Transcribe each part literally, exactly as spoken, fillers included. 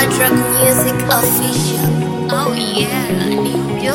Track Music Official. Oh yeah, ndio.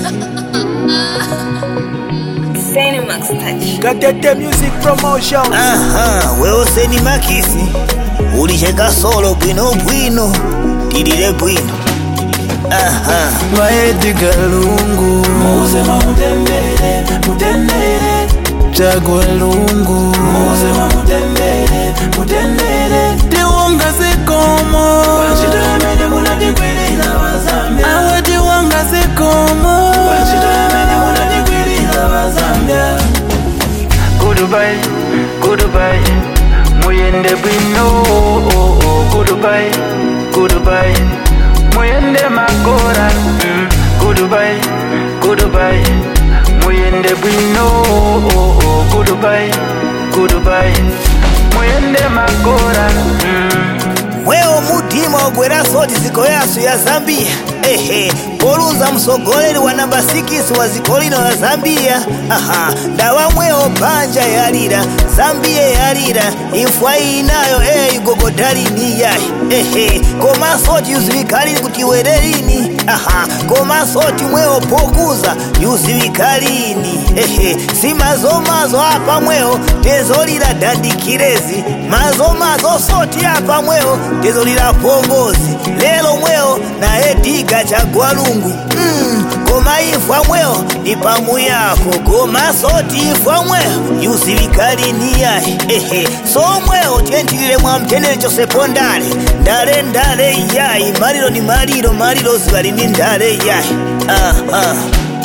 Cinemax Touch. Gatete Music Promotion. Aha, wewe seni makisi ulicheka solo bwino bwino tilile bwino. Aha, Maedi galungu Musema mutembele, mutembele Chagwe lungu Musema mutembele, mutembele Diwonga zikomo Wachito ya mene muna dikwili la wazambia Awe diwonga zikomo Wachito ya mene muna dikwili la wazambia Goodbye, goodbye Muyende bwino, oh oh, goodbye, goodbye Muyende makora, mm, goodbye, goodbye Muyende bwino, oh oh, goodbye, goodbye Muyende makora, mm. mweo mutima ogwera soti ziko yasu ya Zambia. Ehe, poluza msogoleri wa namba sikisi wa zikolino ya Zambia. Aha, ndawa mweo banja yalira Zambia yalira ifwa inayo eh igogodali ni yai. Ehe, koma soti yuzivikalini kutiwerelini. Aha, koma soti mweo pokuza yuzivikalini. Ehe, si mazo mazo hapa mweo tezolira dandikirezi. Mazo mazo soti hapa mweo tezolira pongozi. Lelo mweo na ediga chagwa lungu. Mm, koma ifwa mweo ni pamu yako. Koma soti ifwa mweo yuzivikali ni yai. Ehe, so mweo tientilile mwa mtenele chose pondale. Ndale ndale yai. Marilo ni marilo marilo zivali ni ndale yai. Ah ah.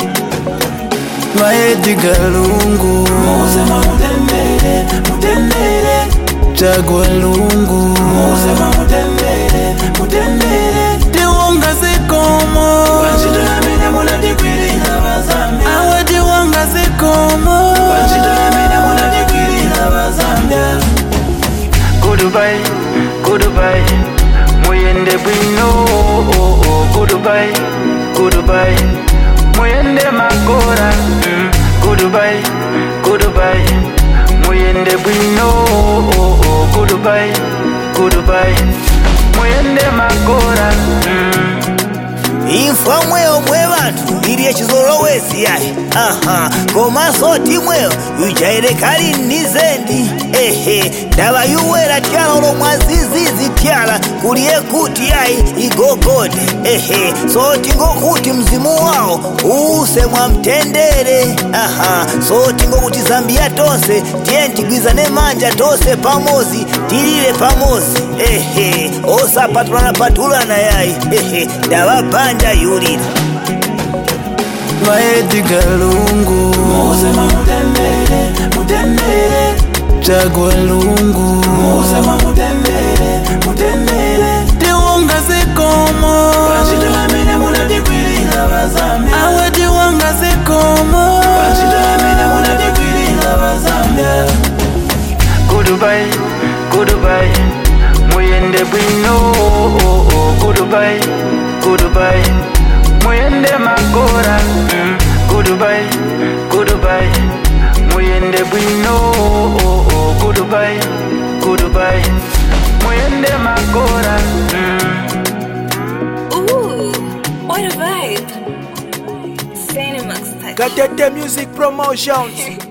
Maedi galungu Musema mutembele, mutembele Chagwe lungu Musema mutembele, mutembele Diwonga zikomo Wachito ya mene muna dikwili la wazambia Awe diwonga zikomo Wachito ya mene muna dikwili la wazambia Goodbye, goodbye Muyende bwino, oh oh, goodbye, goodbye Muyende makora, mm, goodbye, goodbye Muyende bwino, oh oh, goodbye, goodbye Muyende makora, mm. Ifwa mweo mwe bantu iliye chizolowezi yae. Aha, koma soti mweo yujailekali nizendi. Ehe, ndaba yuwela tyala ulo mwazizizi tyala kuliye kuti yae igogode. Ehe, soti ngokuti mzimu wao uuse mwa mtendere. Aha, soti ngokuti Zambia tonse tientigwizane manja tose pamozi tilile pamozi. Ehe, osa patulana patulana yae. Ehe, ndaba banja yulira. Maedi galungu Musema mutembele, mutembele Chagwe lungu Musema mutembele, mutembele Diwonga zikomo Wachito ya mene muna dikwili la wazambia Awe diwonga zikomo Wachito ya mene muna dikwili la wazambia Goodbye, goodbye Muyende bwino, oh oh, goodbye, goodbye Muyende makora, mm, goodbye, goodbye Muyende bwino, oh oh, goodbye, goodbye Muyende makora, mm. Ooh, what a vibe. Cinemax Touch. Gatete Music Promotions.